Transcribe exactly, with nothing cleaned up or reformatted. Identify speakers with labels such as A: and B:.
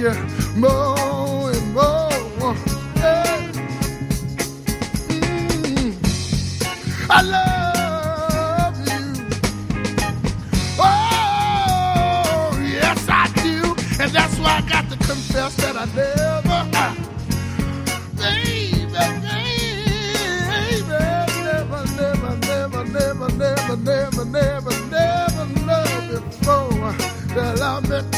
A: you more and more. Hey. Mm. I love you. Oh, yes, I do. And that's why I got to confess that I never, uh, baby, baby, never, never, never, never, never, never, never, never loved before that I met